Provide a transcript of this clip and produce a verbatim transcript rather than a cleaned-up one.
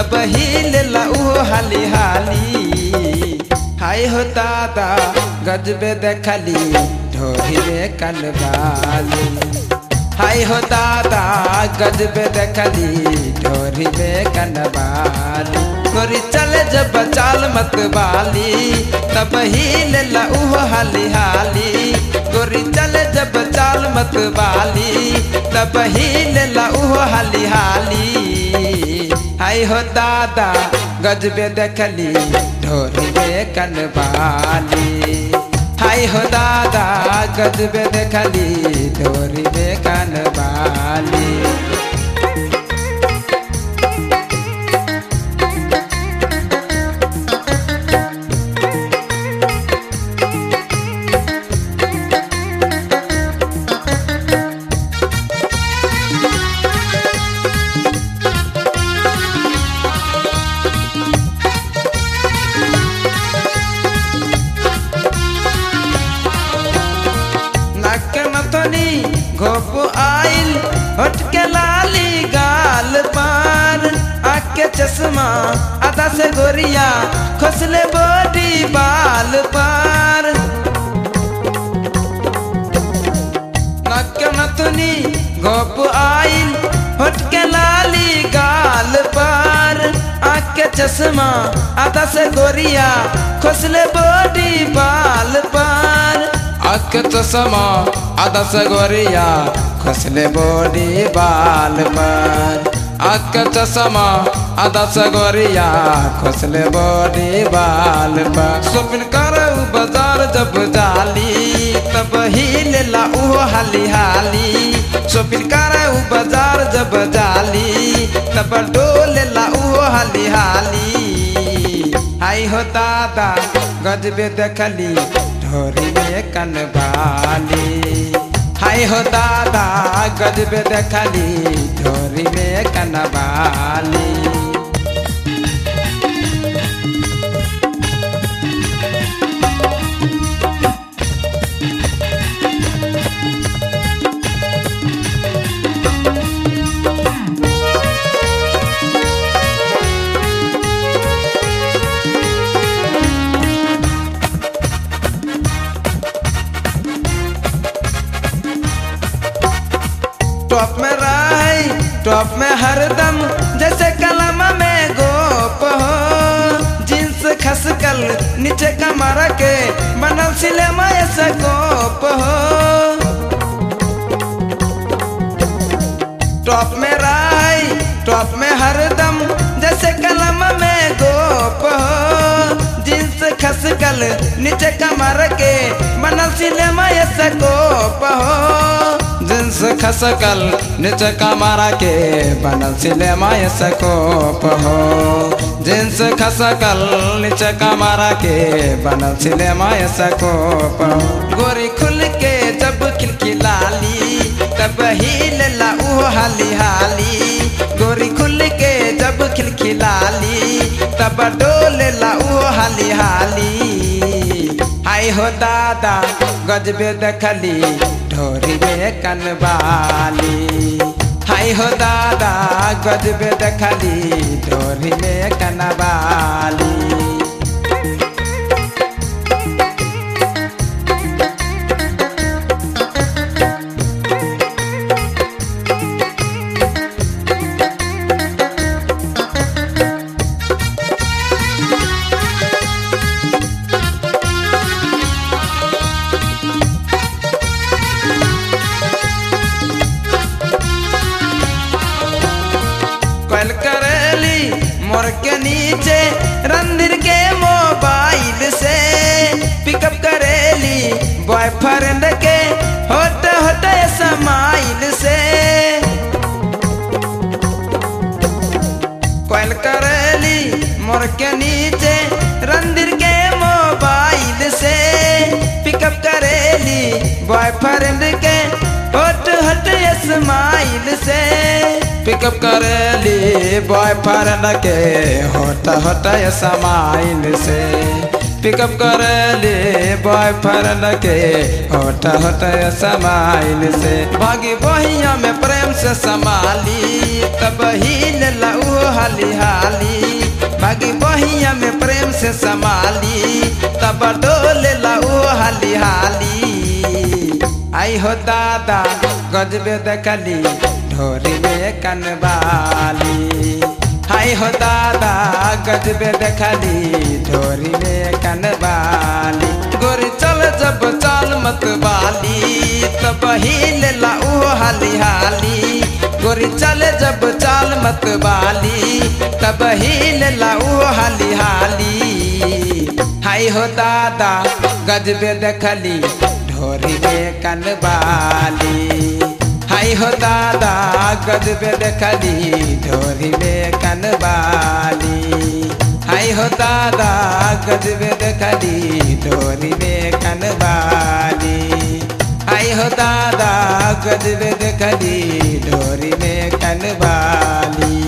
तब हिलेला उहो हाली हाली। हाय हो दादा गजबे देखली ढोरी में कनवाली। हाय हो दादा गजबे देखली ढोरी में कनवाली। गोरी चले जब चाल मत वाली तब हिलेला उहो हाली हाली। गोरी चले जब चाल मत वाली तब हिलेला उहो हाली हाली। हाय हो दादा गजबे देखली ढोरी में कनवाली। हाय हो दादा गजबे देखली ढोरी में कनवाली। घोप आइल होठ के लाली गाल पार। आँख के चश्मा आधा से गोरिया खोसले बॉडी बाल पार। नाक के नथुनी घोप आइल होठ के लाली गाल पार। आँख के चश्मा आधा से गोरिया खोसले बॉडी बाल पार। आँख के चश्मा आधा से गोरिया खोसले बॉडी बाल पर। आँख के चश्मा आधा से गोरिया खोसले बॉडी बाल पर। शॉपिंग करऊ बाजार जब जाली तब हिलेला उहो हाली हाली। शॉपिंग करऊ बाजार जब जाली तब डोलेला उहो हाली हाली। हाय हो दादा गजबे देखली ढोरी में कनवाली। हाय हो दादा गजबे देखली ढोरी में कनवाली। टॉप में राय टॉप में हरदम जैसे कलम में गोप हो। जींस खसकल नीचे कमर के बनल सिलेमा ऐसा गोप हो। टॉप में राय टॉप में हरदम जैसे कलम में गोप हो। जींस खसकल नीचे कमर के बनल सिलेमा ऐसा गोप हो। जींस खसकल नीचे कमर के बनल सिलेमा ऐसा गोप हो। जींस खसकल नीचे कमर के बनल सिलेमा ऐसा गोप हो। गोरी खुल के जब खिलखिलाली तब हिलेला उहो हाली हाली। गोरी खुल के जब खिलखिलाली तब डोलेला उहो हाली हाली। हाय हो दादा गजबे देखली ढोरी में कनवाली। हाय हो दादा गजबे देखली ढोरी में कनवाली। कॉल करेली मोर के नीचे रंधिर के मोबाइल से। पिकअप करेली बॉयफ्रेंड के होट होट समाइल से। कॉल करेली मोर के नीचे रंधिर के मोबाइल से। पिकअप करेली बॉयफ्रेंड के होट होट स्माइल से। पिकअप करेली बॉयफ्रेंड के होट होट स्माइल से। पिकअप करेले बॉयफ्रेंड के होट होट समाइल से भागी बहिया में प्रेम से संभाली तब ही लेला उ हाली हाली भागी बहिया में प्रेम से संभाली तब डोलेला उ हाली हाली आई हो दादा गजबे देखली ढोरी में कनवाली हाय हो दादा गजबे देखली ढोरी में कनवाली गोरी चल जब चाल मत वाली तब ही लेला उ हाली हाली गोरी चल जब चाल मत वाली तब ही लेला उ हाली हाली हाय हो दादा गजबे देखली ढोरी में कनवाली हाय हो दादा गजबे देखली ढोरी में कनवाली हाय हो दादा गजबे देखली ढोरी में कनवाली हाय हो दादा गजबे देखली ढोरी में कनवाली।